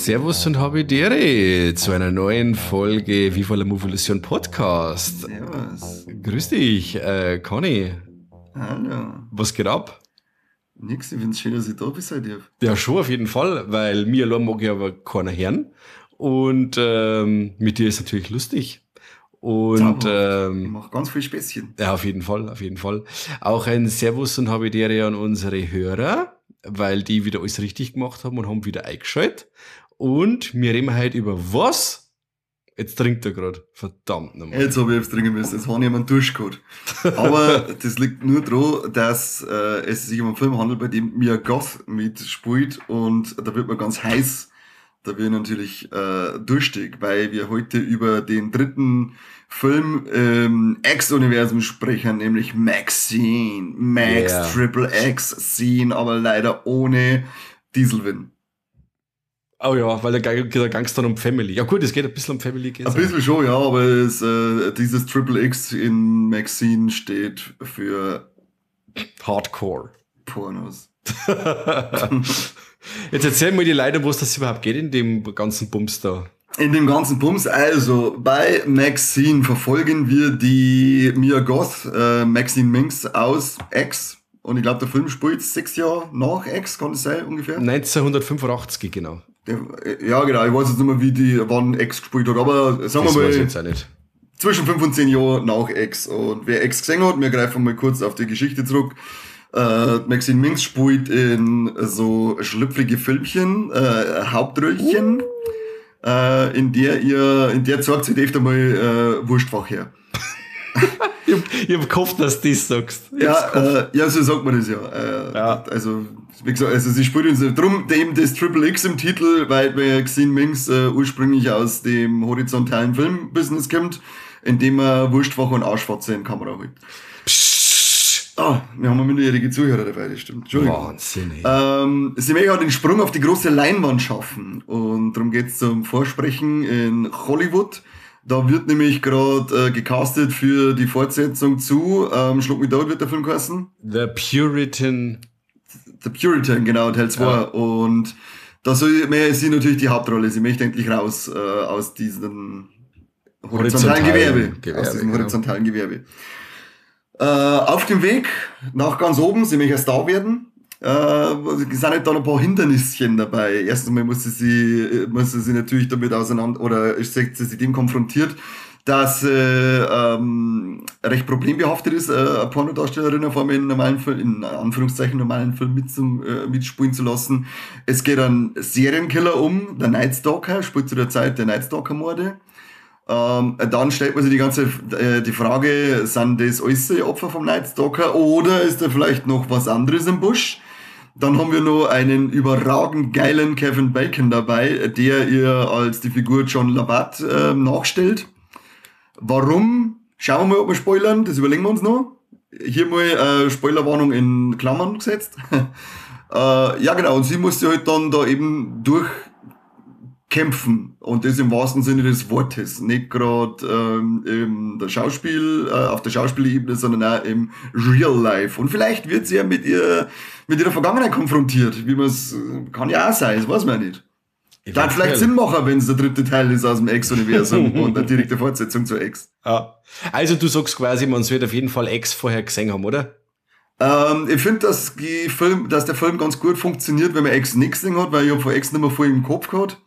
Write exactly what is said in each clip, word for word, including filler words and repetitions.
Servus und Habidere zu einer neuen Folge Viva la Movolution Podcast. Servus. Grüß dich, äh, Conny. Hallo. Was geht ab? Nix, ich find's schön, dass ich da bin bei dir. Ja, schon auf jeden Fall, weil mir allein mag ich aber keiner hören. Und ähm, mit dir ist natürlich lustig. Und ähm, ich mach ganz viel Späßchen. Ja, auf jeden Fall, auf jeden Fall. Auch ein Servus und Habidere an unsere Hörer, weil die wieder alles richtig gemacht haben und haben wieder eingeschaltet. Und wir reden heute über was? Jetzt trinkt er gerade. Verdammt nochmal. Jetzt habe ich etwas trinken müssen, jetzt habe ich jemand durchgehabt. Aber das liegt nur daran, dass äh, es sich um einen Film handelt, bei dem Mia Goth mitspielt und da wird man ganz heiß. Da wird natürlich äh, durstig, weil wir heute über den dritten Film im X-Universum sprechen, nämlich Maxine. Max Yeah. Triple X Scene, aber leider ohne Dieselwind. Oh ja, weil der Gang der Gangster um Family. Ja gut, es geht ein bisschen um Family. Geht's Ein bisschen schon, ja, aber es, äh, dieses Triple X in Maxine steht für Hardcore. Pornos. Jetzt erzähl mal die Leute, was das überhaupt geht in dem ganzen Bums da. In dem ganzen Bums, also bei Maxine verfolgen wir die Mia Goth, äh, Maxine Minx aus X. Und ich glaube, der Film spielt sechs Jahre nach X, kann das sein ungefähr? neunzehnhundertfünfundachtzig, genau. Der, ja, genau, ich weiß jetzt nicht mehr, wie die, wann X gespielt hat, aber sagen Das wir weiß ich mal, jetzt auch nicht. zwischen fünf und zehn Jahren nach X. Und wer X gesehen hat, wir greifen mal kurz auf die Geschichte zurück. Äh, Maxine Minx spielt in so schlüpfrige Filmchen, äh, Hauptröllchen, uh. äh, in der ihr, in der zeigt sie öfter mal äh, Wurstfach her. ich, hab, ich hab gehofft, dass du das sagst. Ich Ja, äh, ja, so sagt man das ja. Äh, Ja. Also, wie gesagt, also sie spielt uns drum eben das Triple X im Titel, weil Maxine Minx äh, ursprünglich aus dem horizontalen Filmbusiness kommt, in dem er Wurstfach und Arschfotze in Kamera holt. Ah, wir haben eine minderjährige Zuhörer dabei, das stimmt. Entschuldigung. Wahnsinn. ey. Ähm, sie möchte auch den Sprung auf die große Leinwand schaffen. Und darum geht's zum Vorsprechen in Hollywood. Da wird nämlich gerade äh, gecastet für die Fortsetzung zu ähm, Schluck mich tot wird der Film heißen. The Puritan. The Puritan, genau, Teil zwei. Ja. Und da soll mehr sie natürlich die Hauptrolle. Sie möchte endlich raus äh, aus diesem horizontalen Horizontalen Gewerbe. Gewerbe, Aus diesem genau. horizontalen Gewerbe. Äh, auf dem Weg nach ganz oben, sie möchte ein Star werden. Äh, sind halt da noch ein paar Hindernisschen dabei. Erstens mal muss sie, sie, muss sie sich natürlich damit auseinander, oder ist sie sich dem konfrontiert, dass sie ähm, recht problembehaftet ist, äh, eine Pornodarstellerin auf einmal in einem normalen Film, in Anführungszeichen normalen Film mit zum, äh, mitspielen zu lassen. Es geht einen Serienkiller um, der Night Stalker, spielt zu der Zeit der Night Stalker-Morde. Ähm, dann stellt man sich die ganze äh, die Frage, sind das alles Opfer vom Night Stalker oder ist da vielleicht noch was anderes im Busch? Dann haben wir noch einen überragend geilen Kevin Bacon dabei, der ihr als die Figur John Labatt äh, nachstellt. Warum? Schauen wir mal, ob wir spoilern, das überlegen wir uns noch. Hier mal äh, Spoilerwarnung in Klammern gesetzt. äh, ja genau, und sie musste halt dann da eben durch kämpfen und das im wahrsten Sinne des Wortes, nicht gerade ähm, im der Schauspiel äh, auf der Schauspielebene, sondern auch im Real Life. Und vielleicht wird sie ja mit ihr mit ihrer Vergangenheit konfrontiert, wie man es kann ja auch sein, das weiß man ja nicht. Dann vielleicht Sinn machen, wenn es der dritte Teil ist aus dem X-Universum und eine direkte Fortsetzung zur X. Ja. Also du sagst quasi, man sollte auf jeden Fall X vorher gesehen haben, oder? Ähm, ich finde, dass, die Film, dass der Film ganz gut funktioniert, wenn man X nichts gesehen hat, weil ich habe von X nicht mehr voll im Kopf gehabt.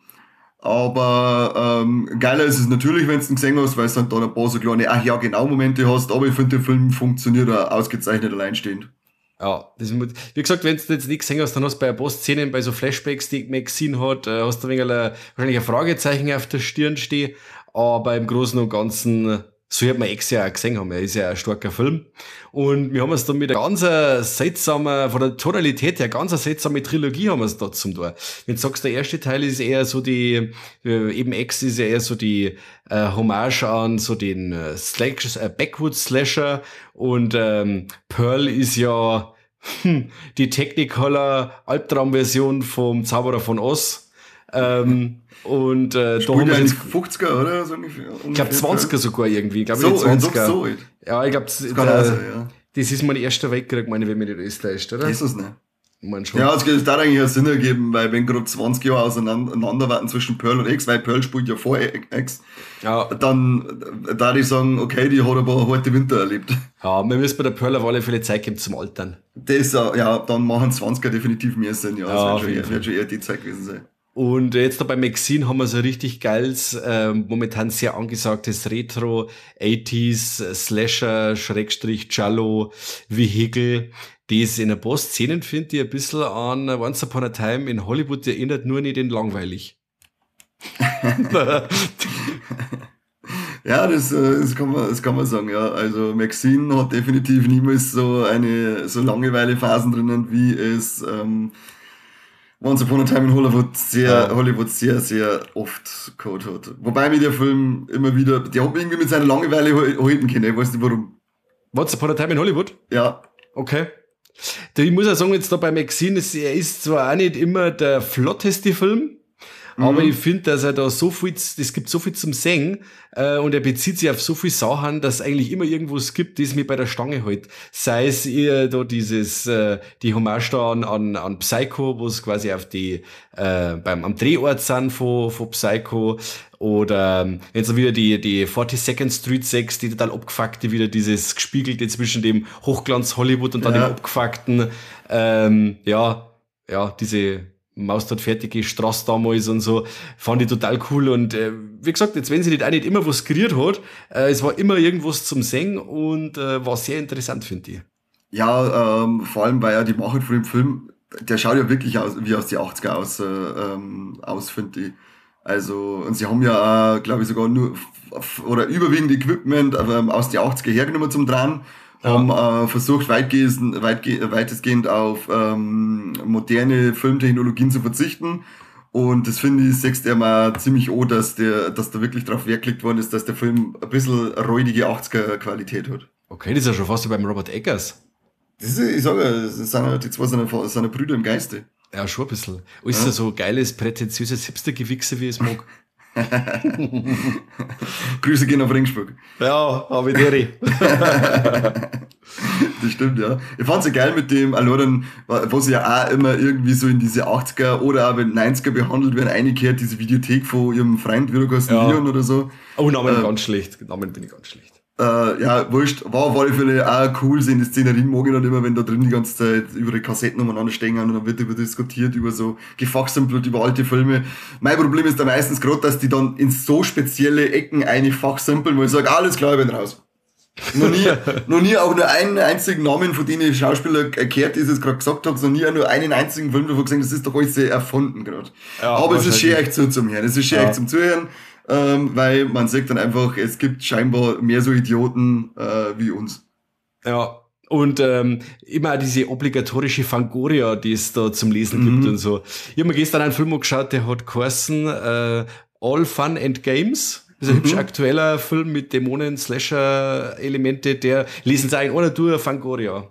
Aber ähm, geiler ist es natürlich, wenn du ihn gesehen hast, weil es dann da ein paar so kleine, ach ja, genau Momente hast, aber ich finde, der Film funktioniert auch ausgezeichnet alleinstehend. Ja, das muss, wie gesagt, wenn du jetzt nichts gesehen hast, dann hast du bei ein paar Szenen, bei so Flashbacks, die Maxine hat, äh, hast du ein wenig ein, wahrscheinlich ein Fragezeichen auf der Stirn stehen, aber im Großen und Ganzen, so hat man X ja auch gesehen haben, er ist ja ein starker Film. Und wir haben es dann mit einer ganz äh, seltsamen, von der Tonalität her, ganz eine seltsame Trilogie haben wir es da zum Tor. Wenn du sagst, der erste Teil ist eher so die, äh, eben X ist ja eher so die äh, Hommage an so den äh, Slash, äh, Backwoods-Slasher und ähm, Pearl ist ja hm, die Technicolor-Albtraum-Version vom Zauberer von Oz. Ähm, und äh, da haben wir in jetzt, fünfziger, oder? So ungefähr, ich glaube zwanziger sogar irgendwie. Ich glaub, so, in den zwanziger. So alt. Ja, ich glaube, Das kann auch sein, ja. das ist mein erster Weltkrieg, meine ich, wenn mich nicht alles täuscht, oder? Das ist es nicht. Man schon. Ja, es es darf eigentlich einen Sinn ergeben, weil wenn gerade zwanzig Jahre auseinander warten zwischen Pearl und X, weil Pearl spielt ja vor X, Ja. dann da ich sagen, okay, die hat aber harte Winter erlebt. Ja, wir müssen bei der Pearl auf alle Fälle Zeit geben zum Altern. Das, äh, ja, dann machen zwanziger definitiv mehr Sinn, ja. Ja, Das wird schon, eher- wird schon eher die Zeit gewesen sein. Und jetzt da bei Maxine haben wir so ein richtig geiles, äh, momentan sehr angesagtes Retro achtziger Slasher, Schrägstrich, Giallo, Vehikel, das in ein paar Szenen, finde ich, ein bisschen an Once Upon a Time in Hollywood erinnert, nur nicht in langweilig. Ja, das, äh, das, kann man, das kann man sagen, ja. Also Maxine hat definitiv niemals so eine so Langeweile-Phasen drinnen, wie es ähm, Once Upon a Time in Hollywood sehr, Ja. Hollywood sehr, sehr oft gehabt hat. Wobei mir der Film immer wieder, der hat mich irgendwie mit seiner Langeweile hal- halten können, ich weiß nicht warum. Once Upon a Time in Hollywood? Ja, Okay. Da, ich muss auch sagen, jetzt da bei Maxine, es- er ist zwar auch nicht immer der flotteste Film, aber ich finde, dass er da so viel, es gibt so viel zum Singen äh, und er bezieht sich auf so viel Sachen, dass es eigentlich immer irgendwas gibt, das mich bei der Stange hält. Sei es eher da dieses, äh, die Hommage da an, an, an Psycho, wo es quasi auf die, äh, beim, am Drehort sind von, von Psycho, oder ähm, wenn so wieder die, die forty-second Street sechs, die total abgefuckte, wieder dieses gespiegelte zwischen dem Hochglanz Hollywood und dann Ja. dem abgefuckten, ähm, ja, ja, diese Maustod-fertige Straße damals und so, fand ich total cool. Und äh, wie gesagt, jetzt wenn sie nicht auch nicht immer was kreiert hat, äh, es war immer irgendwas zum Singen und äh, war sehr interessant, finde ich. ja, ähm, vor allem, weil ja die Machart von dem Film, der schaut ja wirklich aus, wie aus die achtziger aus, äh, ähm, aus, finde ich. Also, und sie haben ja, glaube ich, sogar nur, f- oder überwiegend Equipment ähm, aus die achtziger hergenommen zum Drehen, Ja. haben äh, versucht, weitgehend, weitge weitestgehend auf ähm, moderne Filmtechnologien zu verzichten. Und das finde ich, sechst er mal ziemlich an, dass, der, dass da wirklich drauf Wert gelegt worden ist, dass der Film ein bisschen räudige achtziger Qualität hat. Okay, das ist ja schon fast wie beim Robert Eggers. Das ist, ich sage, ja, das sind, ja- die zwei sind, ja- sind ja Brüder im Geiste. Ja, schon ein bisschen. Alles ja. so geiles, prätentiöses Hipster-Gewichse, wie ich es mag. Grüße gehen auf Ringsburg. Ja, habe ich deri. Das stimmt, ja. Ich fand's ja geil mit dem Aloran, was ja auch immer irgendwie so in diese achtziger oder auch wenn neunziger behandelt werden, eingekehrt, diese Videothek von ihrem Freund, wie du hast, Ja. Leon oder so. Oh, Namen Äh, ganz schlecht. Namen bin ich ganz schlecht. Äh, ja, wurscht, war auf alle Fälle auch cool, so in die Szenerien mag ich dann immer, wenn da drin die ganze Zeit über die Kassetten umeinander stehen und dann wird über diskutiert, über so gefachsimpelt, über alte Filme. Mein Problem ist da meistens gerade, dass die dann in so spezielle Ecken eine fachsimpeln, wo ich sage, alles klar, ich bin raus. noch nie, noch nie auch nur einen einzigen Namen, von denen ich Schauspieler erklärt, die ich jetzt gerade gesagt habe, noch nie auch nur einen einzigen Film davon gesehen, das ist doch alles sehr erfunden gerade. Ja, aber es ist schön wahrscheinlich. echt so zum Hören, es ist schön Ja. echt zum Zuhören, ähm, weil man sagt dann einfach, es gibt scheinbar mehr so Idioten äh, wie uns. Ja. Und ähm, immer diese obligatorische Fangoria, die es da zum Lesen gibt und so. Ich habe mir gestern einen Film angeschaut, der hat geheißen äh, All Fun and Games. Das ist ein hübsch aktueller Film mit Dämonen, Slasher-Elemente, der lesen sie ein oder durch Fangoria.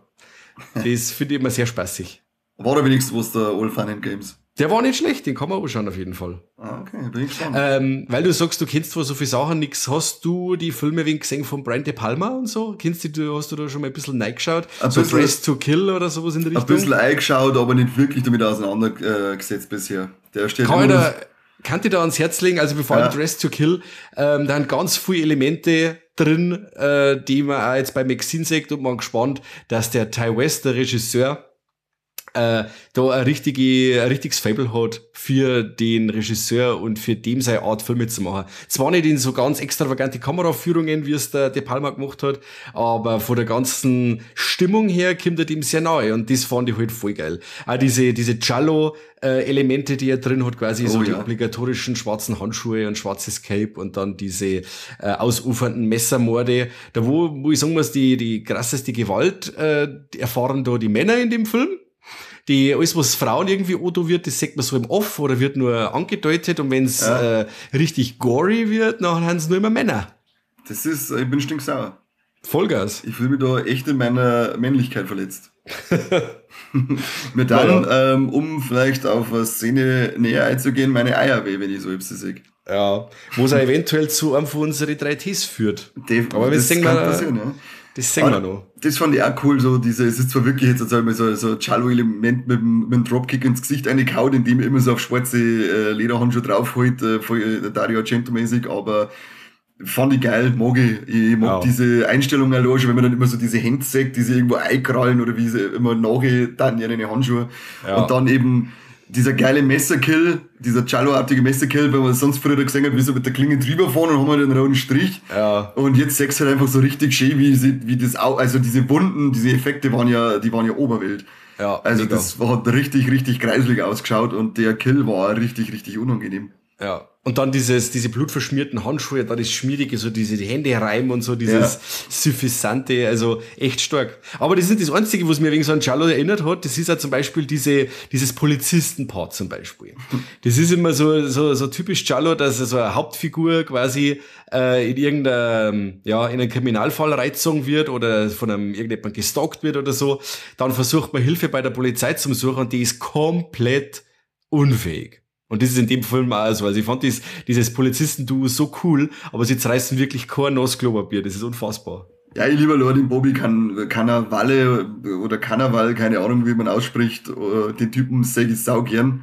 Das finde ich immer sehr spaßig. War da wenigstens was der All Fun and Games? Der war nicht schlecht, den kann man anschauen auf jeden Fall. Ah, okay, bin ich gespannt. Ähm, weil du sagst, du kennst zwar so viele Sachen nix, hast du die Filme wegen gesehen von Brian De Palma und so? Kennst du, hast du da schon mal ein bisschen reingeschaut? Ein So bisschen- Dress to Kill oder sowas in der Ein Richtung? bisschen eingeschaut, aber nicht wirklich damit auseinandergesetzt bisher. Der steht Kann ich immer da, kann ich da ans Herz legen, also bevor Ja. allem Dress to Kill, ähm, da sind ganz viele Elemente drin, äh, die man auch jetzt bei Maxine sagt und man gespannt, dass der Ty West, der Regisseur, äh, da ein, richtige, ein richtiges Fable hat für den Regisseur und für dem seine Art, Filme zu machen. Zwar nicht in so ganz extravagante Kameraführungen, wie es der De Palma gemacht hat, aber von der ganzen Stimmung her kommt er dem sehr nahe und das fand ich halt voll geil. Auch diese, diese Giallo-Elemente, die er drin hat, quasi so Oh, die ja. obligatorischen schwarzen Handschuhe und schwarzes Cape und dann diese äh, ausufernden Messermorde. Da wo, wo ich sagen muss, die, die krasseste Gewalt äh, erfahren da die Männer in dem Film. Die, alles, was Frauen irgendwie Otto wird, das sagt man so im Off oder wird nur angedeutet und wenn es Ja. äh, richtig gory wird, dann haben es nur immer Männer. Das ist, ich bin stinksauer. Vollgas. Ich fühle mich da echt in meiner Männlichkeit verletzt. Mir dann, ähm, um vielleicht auf eine Szene näher einzugehen, meine Eier weh, wenn ich so Ipsi sehe. Ja. Wo es auch eventuell zu einem von unseren drei Ts führt. Def- Aber wir das sehen kann mal, passieren, ja. Das sehen wir noch. Das fand ich auch cool, so diese, es ist zwar wirklich jetzt einmal so, so ein Cello-Element mit, dem- mit dem Dropkick ins Gesicht reingehauen, indem er immer so auf schwarze äh, Lederhandschuhe draufholt, äh, voll äh, Dario Argento-mäßig, aber fand ich geil, mag ich. Ich mag Ja. diese Einstellung auch schon, wenn man dann immer so diese Hände sagt, die sie irgendwo einkrallen oder wie sie immer nachher dann ihre Handschuhe. Ja. Und dann eben dieser geile Messerkill, dieser Cello-artige Messerkill, weil man sonst früher gesehen hat, wie so mit der Klinge drüber fahren und haben halt einen roten Strich. Ja. Und jetzt sechs halt einfach so richtig schön, wie sie, wie das auch, also diese Wunden, diese Effekte waren ja, die waren ja Oberwelt. Ja, Also mega. das hat richtig, richtig kreislig ausgeschaut und der Kill war richtig, richtig unangenehm. Ja. Und dann dieses, diese blutverschmierten Handschuhe, da das Schmierige, so diese die Hände reiben und so, dieses Ja. Suffisante, also echt stark. Aber das ist nicht das Einzige, was mir wegen so an Giallo erinnert hat. Das ist ja zum Beispiel diese, dieses Polizisten-Part zum Beispiel. Das ist immer so, so, so typisch Giallo, dass so eine Hauptfigur quasi äh, in irgendeinem, ja, in einen Kriminalfall reingezogen wird oder von einem irgendjemand gestalkt wird oder so. Dann versucht man Hilfe bei der Polizei zu suchen und die ist komplett unfähig. Und das ist in dem Film auch so. Also ich fand dieses, dieses Polizisten-Duo so cool, aber sie zerreißen wirklich kein nass Klopapier. Das ist unfassbar. Ja, ich lieber Lord Bobby kann, Cannavale oder Carnaval, keine Ahnung, wie man ausspricht, äh, den Typen sag ich sau gern.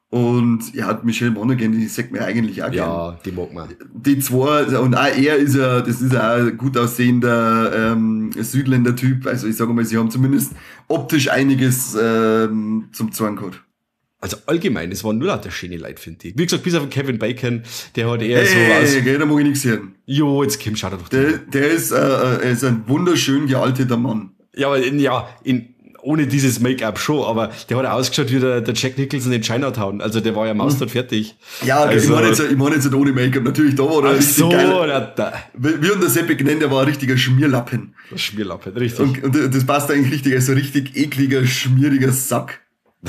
Und er hat Michelle Monaghan, die sagt mir eigentlich auch gern. Ja, die mag man. Die zwei, und auch er ist ja, das ist ja auch ein gut aussehender ähm, Südländer-Typ. Also ich sage mal, sie haben zumindest optisch einiges ähm, zum Zorn gehabt. Also allgemein, es waren nur lauter schöne Leute, finde ich. Wie gesagt, bis auf den Kevin Bacon, der hat eher so Hey, aus, gell, da mag ich nichts hören. jo, jetzt Kim, schau dir doch Der, den. der ist, äh, er ist ein wunderschön gealteter Mann. Ja, aber in, ja, in, ohne dieses Make-up schon, aber der hat ausgeschaut wie der, der Jack Nicholson in Chinatown. Also der war ja maustot fertig. Ja, okay, Also- ich meine jetzt, ich mein jetzt nicht ohne Make-up. Natürlich, da war er Ach richtig so, geil. da, da, Wie wie unser Seppi genannt, der war ein richtiger Schmierlappen. das Schmierlappe, richtig. Und, und das passt eigentlich richtig, er ist so ein richtig ekliger, schmieriger Sack.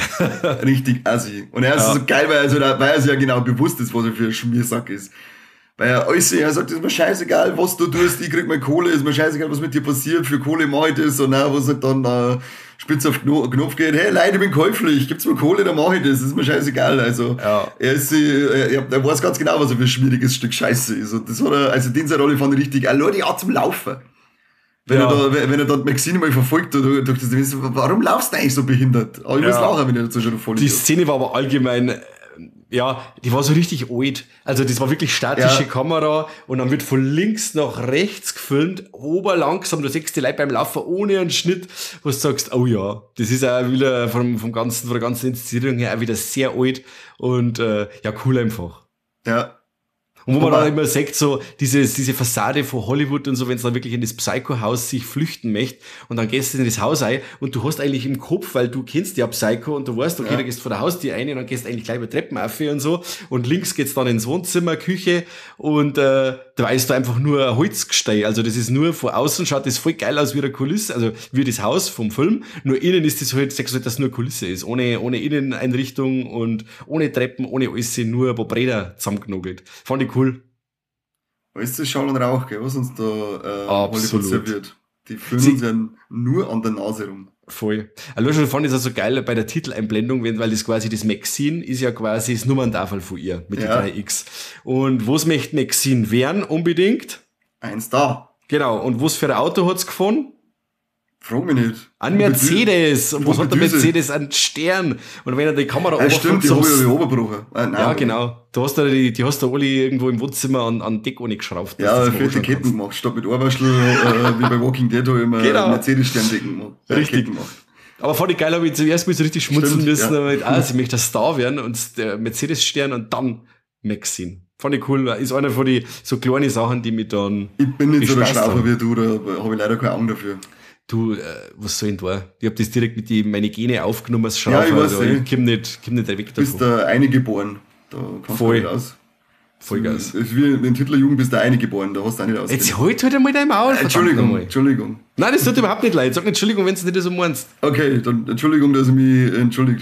Richtig assi. Und er ist Ja. so geil, weil er, so, da- weil er sich ja genau bewusst ist, was er für ein Schmiersack ist. Weil er alles, er sagt, ist mir scheißegal, was du tust, ich krieg meine Kohle, ist mir scheißegal, was mit dir passiert, für Kohle mach ich das, und dann, was halt dann äh, spitz auf den Kno- Knopf geht, hey Leute, ich bin käuflich, gibt's mir Kohle, dann mach ich das, ist mir scheißegal. Also Ja. er ist, äh, er, er weiß ganz genau, was er für ein schmieriges Stück Scheiße ist. Und das hat er, also den seine Rolle fand ich richtig, allein die Art zum Laufen. Wenn, Ja. er da, wenn wenn er dann Maxine mal verfolgt, durch, durch das, denkst du, warum laufst du eigentlich so behindert? Aber ich muss Ja. lachen, wenn er dazu schon voll Die ist. Szene war aber allgemein, äh, ja, die war so richtig alt. Also das war wirklich statische Ja. Kamera und dann wird von links nach rechts gefilmt, oberlangsam, du siehst die Leute beim Laufen ohne einen Schnitt, wo du sagst, oh ja, das ist auch wieder vom, vom ganzen, von der ganzen Inszenierung her auch wieder sehr alt und äh, ja, cool einfach. Ja. Und wo man Aber- dann immer sagt, so dieses, diese Fassade von Hollywood und so, wenn es dann wirklich in das Psycho-Haus sich flüchten möchte und dann gehst du in das Haus ein und du hast eigentlich im Kopf, weil du kennst ja Psycho und du weißt, okay, Ja. da gehst vor der Haustür rein und dann gehst du eigentlich gleich über Treppen auf und so und links geht's dann ins Wohnzimmer, Küche und äh, da ist da einfach nur ein Holzgestein, also das ist nur von außen, schaut das voll geil aus wie eine Kulisse, also wie das Haus vom Film, nur innen ist das halt, sagst du halt, dass nur Kulisse ist, ohne, ohne Inneneinrichtung und ohne Treppen, ohne alles, nur ein paar Bretter zusammengenagelt. Fand ich cool. Weißt du, Schall und Rauch, gell, was uns da äh, Absolut. Hollywood serviert. Die führen Sie- uns ja nur an der Nase rum. Voll. Allein schon fand ich es auch so geil bei der Titeleinblendung, wenn, weil das quasi das Maxine ist ja quasi das Nummerntafel von ihr mit Ja. den drei X. Und was möchte Maxine werden unbedingt? Eins da. Genau. Und was für ein Auto hat's gefunden? Frag mich nicht. Ein Mercedes. Und was hat der Düse. Mercedes? Ein Stern. Und wenn er die Kamera Ja, stimmt, die zum- habe ich aber obergebrochen. Ah, nein, ja, genau. Du hast da die, die hast da alle irgendwo im Wohnzimmer an, an Deko nicht geschraubt. dass Ja, du's mal vierte anschauen Ketten kannst. gemacht. Statt mit Ohrwaschel, äh, wie bei Walking Dead, habe ich immer Genau. Mercedes-Sterndecken gemacht. Äh, Richtig. Ketten gemacht. Aber fand ich geil, habe ich zuerst mal so richtig schmunzeln Stimmt, müssen, ja. aber mit, ah, sie möchte ein Star werden und der Mercedes-Stern und dann Maxine. Fand ich cool, ist einer von die so kleinen Sachen, die mich dann, Ich bin nicht so der Gespeist Schlaufer haben. wie du, da habe ich leider keine Augen dafür. du, äh, was soll ich denn da? Ich hab das direkt mit die, meine Gene aufgenommen als Ja, ich Schrauber, weiß, also eh. ich komm nicht, komm nicht weg Du bist davon. da eingeboren. Da kannst Voll. du nicht aus. Voll geil. Das ist wie in Hitlerjugend bist du eingeboren, da hast du auch nicht aus. Jetzt halt halt einmal dein Maul, verdammt Entschuldigung, nochmal. Entschuldigung. Nein, das tut überhaupt nicht leid. Sag nicht Entschuldigung, wenn du nicht so meinst. Okay, dann Entschuldigung, dass ich mich entschuldigt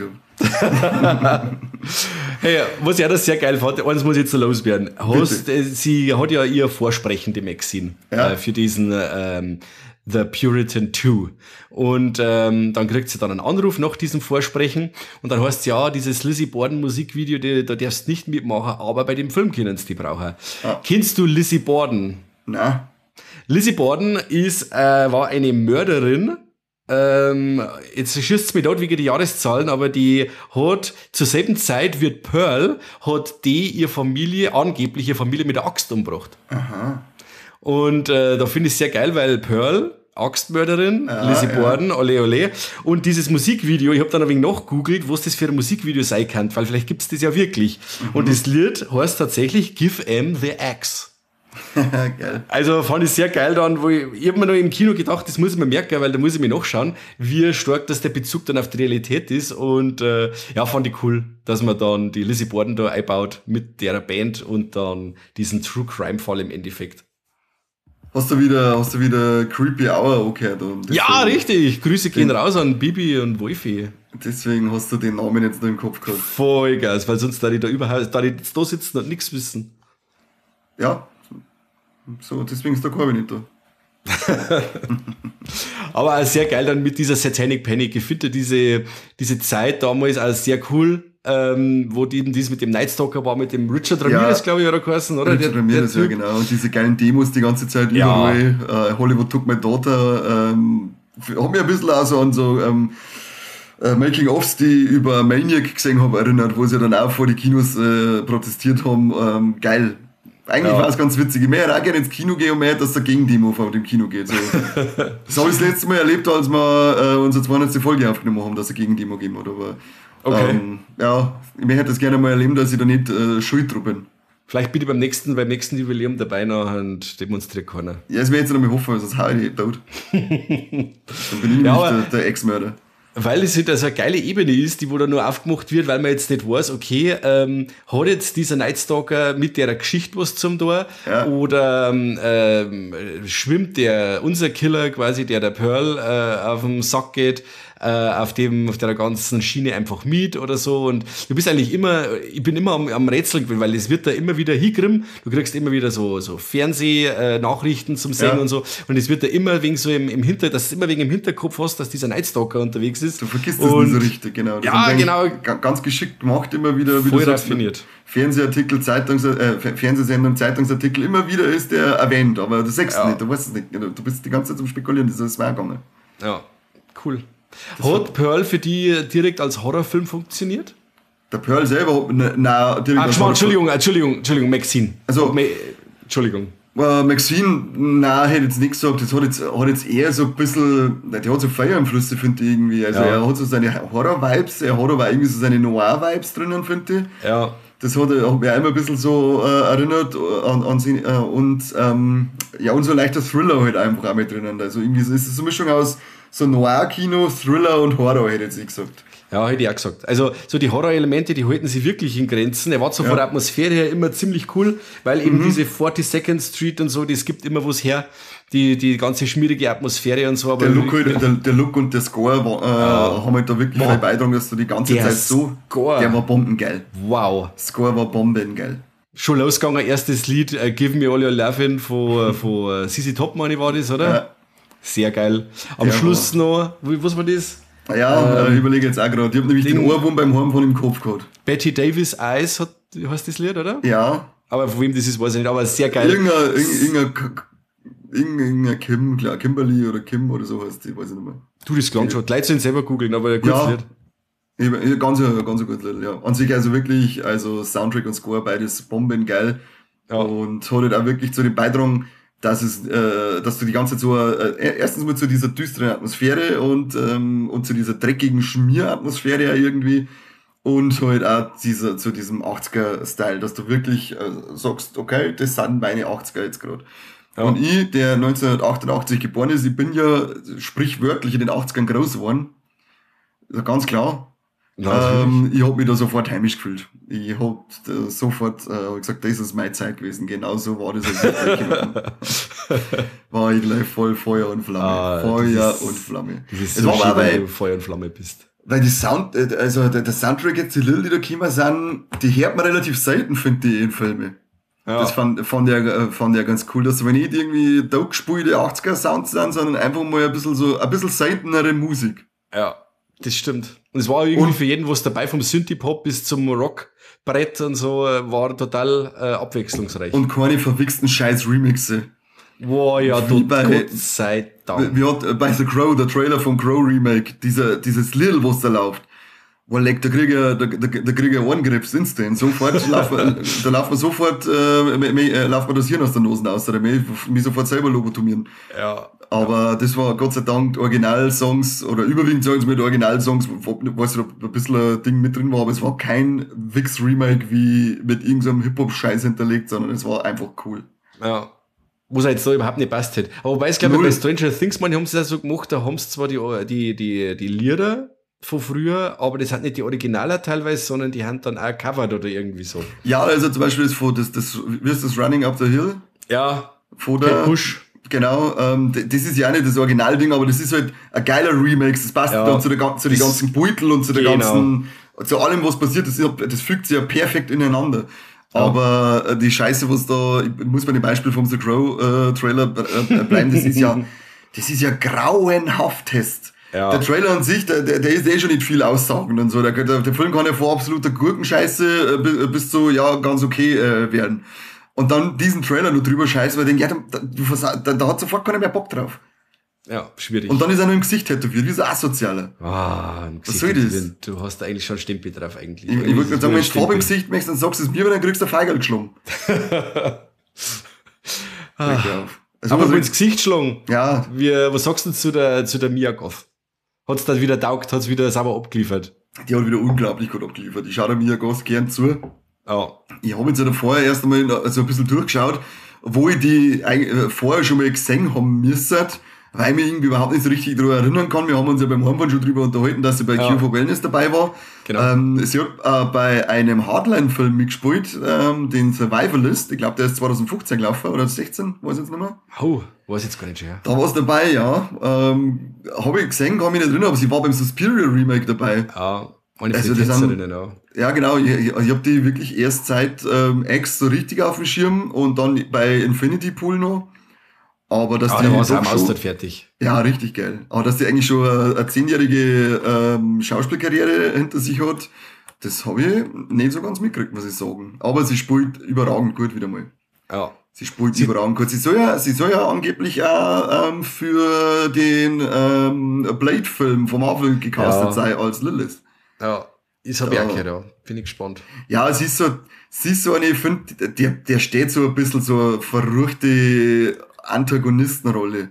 habe. Hey, was ich auch das sehr geil fand, eines muss ich jetzt noch loswerden. Hast, äh, sie hat ja ihr Vorsprechen, die Maxine, Ja. äh, für diesen ähm, The Puritan zwei. Und ähm, dann kriegt sie dann einen Anruf nach diesem Vorsprechen und dann heißt ja, dieses Lizzie Borden Musikvideo, die, da darfst du nicht mitmachen, aber bei dem Film können sie die brauchen. Ah. Kennst du Lizzie Borden? Nein. Lizzie Borden ist, äh, war eine Mörderin. Ähm, jetzt schießt es mich dort wegen die Jahreszahlen, aber die hat zur selben Zeit wird Pearl, hat die ihre Familie, angeblich ihre Familie mit der Axt umgebracht. Aha. Und äh, da finde ich sehr geil, weil Pearl, Axtmörderin, Ja, Lizzie ja. Borden, ole ole. Und dieses Musikvideo, ich habe dann ein wenig nachgoogelt, was das für ein Musikvideo sein kann, weil vielleicht gibt's das ja wirklich. Mhm. Und das Lied heißt tatsächlich Give 'em the Axe. Geil. Also fand ich sehr geil dann, wo ich, ich habe mir noch im Kino gedacht, das muss ich mir merken, weil da muss ich mir nachschauen, wie stark das der Bezug dann auf die Realität ist. Und äh, ja, fand ich cool, dass man dann die Lizzie Borden da einbaut mit der Band und dann diesen True Crime Fall im Endeffekt. Hast du wieder, hast du wieder Creepy Hour angehört? Und Ja, deswegen- richtig. Grüße gehen raus an Bibi und Wolfi. Deswegen hast du den Namen jetzt noch im Kopf gehabt. Voll geil, weil sonst da ich da überhaupt, da ich jetzt da sitzen und nichts wissen. Ja. So, deswegen ist der Korbi nicht da. Aber auch sehr geil dann mit dieser Satanic Panic. Ich finde diese, diese Zeit damals auch sehr cool, ähm, wo die eben dies mit dem Nightstalker war, mit dem Richard Ramirez, Ja. glaube ich, oder geheißen, oder? Richard Der- Ramirez, der ja Typ. genau. Und diese geilen Demos die ganze Zeit Ja. überall. Äh, Hollywood Took My Daughter. Ähm, hat mich ein bisschen auch so an so ähm, äh, Making-ofs, die ich über Maniac gesehen habe, erinnert, wo sie dann auch vor die Kinos äh, protestiert haben. Ähm, geil. Eigentlich Ja. war es ganz witzig. Ich möchte auch gerne ins Kino gehen und mehr, dass der Gegendemo vor dem Kino geht. So. Das habe ich das letzte Mal erlebt, als wir äh, unsere zweihundertste Folge aufgenommen haben, dass es eine Gegendemo gegeben hat. Aber Okay. ähm, ja, ich möchte das gerne mal erleben, dass ich da nicht äh, schuld dran bin. Vielleicht bin ich beim nächsten, beim nächsten Jubiläum dabei noch und demonstriert keiner. Ja, es wäre jetzt noch mal hoffen, sonst hau ich nicht tot. Dann bin ich nämlich Ja, aber- der, der Ex-Mörder. Weil es halt also eine geile Ebene ist, die wo da nur aufgemacht wird, weil man jetzt nicht weiß, okay, ähm, hat jetzt dieser Nightstalker mit der Geschichte was zum Tor Ja. oder ähm, schwimmt der, unser Killer quasi, der der Pearl äh, auf den Sack geht, äh, auf dem, auf der ganzen Schiene einfach mit oder so und du bist eigentlich immer, ich bin immer am, am Rätseln gewesen, weil es wird da immer wieder hingrimmen, du kriegst immer wieder so, so Fernseh-Nachrichten zum Sehen Ja. und so und es wird da immer wegen so im, im Hinter, dass du immer wegen im Hinterkopf hast, dass dieser Nightstalker unterwegs ist. Du vergisst das Und nicht so richtig, genau. Das Ja, haben sie genau. eigentlich ga- Ganz geschickt gemacht, immer wieder. Wie Voll du sagst, raffiniert. Fernsehartikel, Zeitungs äh, Fer- Fernsehsendung, Zeitungsartikel, immer wieder ist der erwähnt, aber du sagst Ja. nicht, du weißt es nicht. Du bist die ganze Zeit zum Spekulieren, das ist mir auch gegangen. Ja, cool. Hat Pearl für die direkt als Horrorfilm funktioniert? Der Pearl selber hat, ne, nein, direkt Ah, als Entschuldigung, Horror- Entschuldigung, Entschuldigung, Entschuldigung, Maxine. Also- Hat Me- Entschuldigung. Äh, Maxine, nein, hätte jetzt nichts gesagt. Das hat jetzt, hat jetzt eher so ein bisschen, nein, der hat so Feuereinflüsse, finde ich irgendwie. Also Ja. er hat so seine Horror-Vibes, er hat aber irgendwie so seine Noir-Vibes drinnen, finde ich. Ja, Das hat, hat mich auch immer ein bisschen so äh, erinnert an, an sie, äh, und ähm, ja, und so ein leichter Thriller halt einfach auch mit drinnen. Also irgendwie so, ist es so eine Mischung aus so Noir-Kino, Thriller und Horror, hätte ich jetzt gesagt. ja, hätte ich auch gesagt. Also, so die Horror-Elemente, die halten sie wirklich in Grenzen. Er war zwar Ja. von der Atmosphäre her immer ziemlich cool, weil eben diese forty-second Street und so, das gibt immer was her. Die, die ganze schmierige Atmosphäre und so. Aber Der Look, halt, der, der Look und der Score war, äh, haben halt da wirklich Boah. viel beitragen, dass du die ganze Der Zeit so, Score. der war bombengeil. Wow. Score war bombengeil. Schon losgegangen, erstes Lied, uh, Give Me All Your Lovin' von, von uh, Sissy Top Money war das, oder? Ja. Sehr geil. Am Ja, Schluss noch, wie, was war das? Ja, äh, ich überlege jetzt auch gerade. Ich habe nämlich Ding- den Ohrwurm beim Heim von im Kopf gehabt. Betty Davis Eyes hat, heißt das Lied, oder? Ja, Aber von wem das ist, weiß ich nicht, aber sehr geil. irgendein, irgendein, irgendein, irgendein Kim, klar, Kimberly oder Kim oder so heißt die, weiß ich nicht mehr. Du, das klang schon. Die Leute sollen selber googeln, aber ein gutes Ja. Lied. Ich, ich, ganz, ein- ganz ein gutes Lied, ja. An sich also wirklich, also Soundtrack und Score, beides bombengeil. Ja. Und hat halt auch wirklich zu dem beitragen, dass es, äh, dass du die ganze Zeit so, äh, erstens mal zu dieser düsteren Atmosphäre und, ähm, und zu dieser dreckigen Schmieratmosphäre ja irgendwie und halt auch dieser, zu diesem achtziger-Style, dass du wirklich äh, sagst, okay, das sind meine achtziger jetzt gerade. Ja. Und ich, der neunzehnhundertachtundachtzig geboren ist, ich bin ja sprichwörtlich in den achtzigern groß geworden. Also ganz klar. Ja, Ähm, ich hab mich da sofort heimisch gefühlt. Ich hab da sofort äh, hab gesagt, das ist meine Zeit gewesen. Genau so war das. Als ich weggekommen war ich gleich voll Feuer und Flamme. Ah, Feuer das ist- und Flamme. das ist Es so war schön, aber, weil weil, du Feuer und Flamme bist. weil die Sound, äh, also der, der Soundtrack jetzt, die Lieder, die da gekommen sind, die hört man relativ selten, finde ich, in Filmen. Ja. Das fand, fand, der, äh, fand der ganz cool, dass wenn nicht irgendwie da gespielte achtziger-Sounds sind, sondern einfach mal ein bisschen so, ein bisschen seltenere Musik. Ja, das stimmt. Und es war irgendwie für jeden was dabei, vom Synthie-Pop bis zum Rockbrett und so, äh, war total äh, abwechslungsreich. Und keine verwichsten scheiß Remixe. Wow, ja, Wie dort, bei- Gott sei Dank. Wie hat bei The Crow, der Trailer vom Crow Remake, dieser, dieses Little, was da läuft. Wo leckt, da krieg ich, da, da, da krieg ich einen Ohrenkrebs instant. Sofort, lauf, da laufen wir sofort, äh, me, me, äh, laufen wir das Hirn aus der Nase aus, oder mich, mich sofort selber lobotomieren. Ja. Aber das war Gott sei Dank Originalsongs, oder überwiegend Songs mit Originalsongs, wo, wo es ein bisschen ein Ding mit drin war, aber es war kein Wix-Remake wie mit irgendeinem Hip-Hop-Scheiß hinterlegt, sondern es war einfach cool. Ja. Wo es jetzt so überhaupt nicht passt hätte. Aber wobei, ich glaube, Null. bei Stranger Things, man, die haben es ja so gemacht, da haben sie zwar die, die, die, die Lieder von früher, aber das sind nicht die Originaler teilweise, sondern die haben dann auch covered oder irgendwie so. Ja, also zum Beispiel das, von- das, das wie ist das, Running Up the Hill? Ja, Von der der, Push. Genau, ähm, d- das ist ja auch nicht das Originalding, aber das ist halt ein geiler Remix. Das passt Ja, dann zu, der, gan- zu den das- ganzen Beutel und zu der genau. ganzen, zu allem, was passiert. Das, ist, das fügt sich ja perfekt ineinander. Ja. Aber äh, die Scheiße, was da, ich muss bei dem Beispiel vom The Crow äh, Trailer äh, bleiben, das ist ja, das ist ja grauenhaft. Ja. Der Trailer an sich, der, der, der ist eh schon nicht viel aussagen und so. Der, der, der Film kann ja vor absoluter Gurkenscheiße äh, bis, bis zu, ja, ganz okay äh, werden. Und dann diesen Trailer nur drüber scheißen, weil ich denke, ja, da, du versa- da, da hat sofort keiner mehr Bock drauf. Ja, schwierig. Und dann ist er nur im Gesicht tätowiert, wie so ein Asozialer. Ah, im Gesicht soll das? tätowieren. Du hast eigentlich schon einen Stempel drauf eigentlich. Ich, ich würde gerade sagen, wenn du Farbe im Gesicht möchtest, dann sagst du es mir, weil dann kriegst du ein Feigl geschlagen. Ah. auf. Also, Aber was ins Gesicht schlagen. ja, Wie, was sagst du zu der, zu der Mia Goth? Hat's dann wieder taugt, hat's wieder sauber abgeliefert? die hat wieder unglaublich gut abgeliefert. Ich schaue mir ganz gern zu. Ja. Ich habe jetzt ja vorher erst einmal so ein bisschen durchgeschaut, wo ich die eigentlich, äh, vorher schon mal gesehen haben müssen, weil ich mich irgendwie überhaupt nicht so richtig daran erinnern kann. Wir haben uns ja beim Heimfahren schon drüber unterhalten, dass sie bei Ja. Cure for Wellness dabei war. Genau. Ähm, sie hat äh, bei einem Hardline-Film mitgespielt, ähm, den Survivalist. Ich glaube, der ist zwanzig fünfzehn gelaufen oder sechzehn, weiß ich jetzt nicht mehr. Oh, weiß jetzt gar nicht schon, ja. Da war sie dabei, ja. Ähm, habe ich gesehen, kann mich nicht erinnern, aber sie war beim Suspiria Remake dabei. Ja, eine Also von das den sind- Tänzerinnen auch. Ja, genau. Ich, ich, ich habe die wirklich erst seit ähm, X so richtig auf dem Schirm und dann bei Infinity Pool noch. Aber dass Ah, die da war es doch am schon- Austert fertig. Ja, richtig geil. Aber dass die eigentlich schon eine, eine zehnjährige ähm, Schauspielkarriere hinter sich hat, das habe ich nicht so ganz mitgekriegt, muss ich sagen. Aber sie spielt überragend gut wieder mal. Ja. Sie spielt Sie- überragend gut. Sie soll ja, sie soll ja angeblich auch ähm, für den ähm, Blade-Film von Marvel gecastet Ja. sein als Lilith. Ja. Das habe ich auch gehört, ja. Bin ich gespannt. Ja, sie ist so, sie ist so eine, ich finde, der, der steht so ein bisschen so eine verruchte Antagonistenrolle.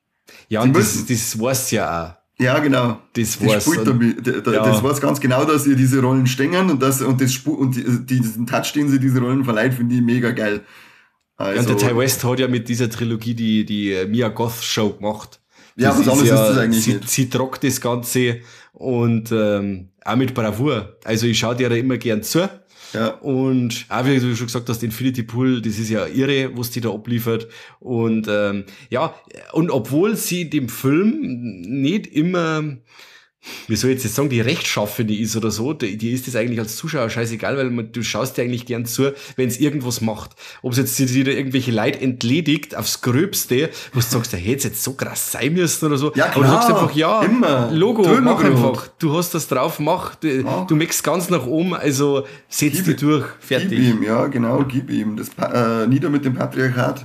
Ja, Sie und das, müssen- das weiß ja auch. Ja, genau. Das Die weiß. spielt Und- damit. Da- da- Ja. Das weiß ganz genau, dass ihr diese Rollen stängen und das, und das Spu und die, die, diesen Touch, den sie diese Rollen verleiht, finde ich mega geil. Ja, Also, und der Ty West hat ja mit dieser Trilogie die, die äh, Mia Goth Show gemacht. Ja, was anderes ist das eigentlich sie, nicht. Sie trockt das Ganze und ähm, auch mit Bravour. Also ich schaue dir da immer gern zu. ja. Und auch wie du schon gesagt hast, Infinity Pool, das ist ja irre, was die da abliefert. Und ähm, ja, und obwohl sie in dem Film nicht immer, wie soll ich jetzt sagen, die Rechtschaffende ist oder so, die, die ist das eigentlich als Zuschauer scheißegal, weil man, du schaust dir eigentlich gern zu, wenn es irgendwas macht. Ob es jetzt sie da irgendwelche Leute entledigt aufs Gröbste, wo du sagst, da hätte es jetzt so krass sein müssen oder so. Ja, Aber du sagst klar, einfach, ja, immer. Logo, Drüber mach gerührt. einfach. Du hast das drauf, mach. Du, Ja. du möchtest ganz nach oben, also setz Gib die ihm- durch, Gib fertig. ihm, ja, genau, gib ihm. Das, Pa- äh, nieder mit dem Patriarchat.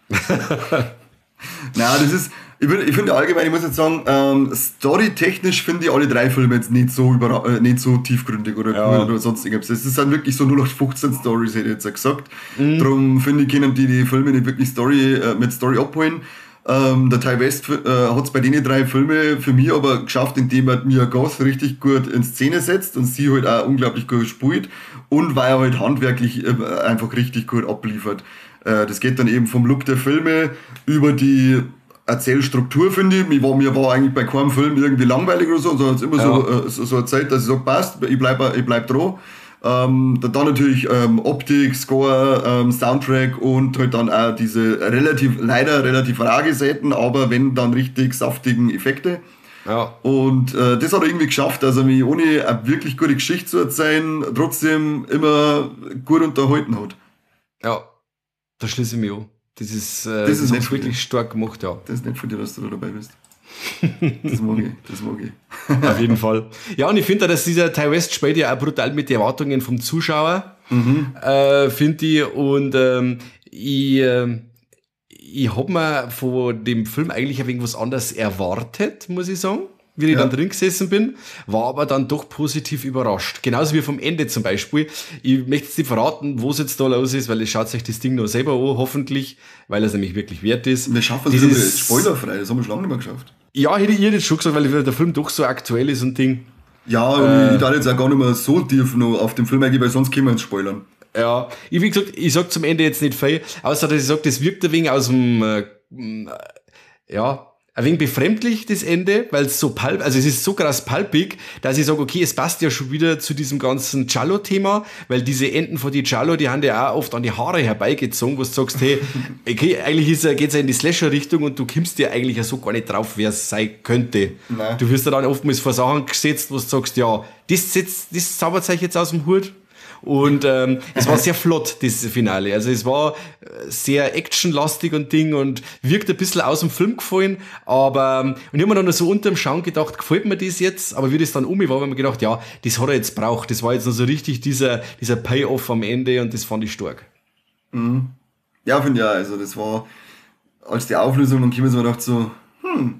Na, das ist, ich, würd- ich finde allgemein, ich muss jetzt sagen, ähm, storytechnisch finde ich alle drei Filme jetzt nicht so überra äh, nicht so tiefgründig oder Ja. cool oder sonst irgendwas. Das ist dann wirklich so null acht fünfzehn Stories, hätte ich jetzt auch gesagt. Mhm. Drum finde ich, können die die Filme nicht wirklich Story, äh, mit Story abholen. Ähm, der Ty West äh, hat es bei den drei Filmen für mich aber geschafft, indem er Mia Goth richtig gut in Szene setzt und sie halt auch unglaublich gut spielt und weil er halt handwerklich äh, einfach richtig gut abliefert. Äh, das geht dann eben vom Look der Filme über die Erzählstruktur, finde ich. Mir war, mir war eigentlich bei keinem Film irgendwie langweilig oder so, sondern es ist immer Ja. so, äh, so, so eine Zeit, dass ich sage, passt, ich bleib, ich bleib dran. Ähm, dann natürlich ähm, Optik, Score, ähm, Soundtrack und halt dann auch diese relativ, leider relativ rar Seiten, aber wenn dann richtig saftigen Effekte. Ja, Und äh, das hat er irgendwie geschafft, dass er mich ohne eine wirklich gute Geschichte zu erzählen, trotzdem immer gut unterhalten hat. ja, da schließe ich mich an. Das ist, äh, Das das ist ist nett von wirklich stark gemacht, ja. Das ist nett von dir, dass du da dabei bist. Das mag ich, das mag ich. Auf jeden Fall. Ja, und ich finde auch, dass dieser Ty West spielt ja auch brutal mit den Erwartungen vom Zuschauer, Mhm. äh, finde ich. Und ähm, ich, ähm, ich hab mir von dem Film eigentlich ein wenig was anderes erwartet, muss ich sagen, wie ich ja. dann drin gesessen bin, war aber dann doch positiv überrascht. Genauso wie vom Ende zum Beispiel. Ich möchte jetzt nicht verraten, wo es jetzt da los ist, weil ihr schaut euch das Ding noch selber an, hoffentlich, weil es nämlich wirklich wert ist. Wir schaffen es jetzt spoilerfrei, das haben wir schon lange nicht mehr geschafft. Ja, hätte ich jetzt schon gesagt, weil der Film doch so aktuell ist und Ding. Ja, äh, ich darf jetzt auch gar nicht mehr so tief noch auf den Film eingehen, weil sonst können wir uns spoilern. Ja, ich, wie gesagt, ich sag zum Ende jetzt nicht viel, außer dass ich sage, das wirkt ein wenig aus dem, äh, ja, ein wenig befremdlich, das Ende, weil es so palp, also es ist so krass palpig, dass ich sage, okay, es passt ja schon wieder zu diesem ganzen Giallo-Thema, weil diese Enden von die Giallo, die haben ja auch oft an die Haare herbeigezogen, wo du sagst, hey, okay, eigentlich ist er, geht's ja in die Slasher-Richtung und du kommst dir eigentlich ja so gar nicht drauf, wer es sein könnte. Nein. Du wirst ja dann oftmals vor Sachen gesetzt, wo du sagst, ja, das, das, das zaubert sich jetzt aus dem Hut. Und ähm, es war sehr flott, das Finale. Also es war sehr actionlastig und Ding und wirkt ein bisschen aus dem Film gefallen. Aber und ich habe mir dann so unterm Schauen gedacht, gefällt mir das jetzt? Aber wie das dann um war, habe ich mir gedacht, ja, das hat er jetzt braucht. Das war jetzt noch so richtig dieser, dieser Payoff am Ende und das fand ich stark. Mhm. Ja, finde ich ja. Also das war, als die Auflösung, dann kam ich mir gedacht so, hm,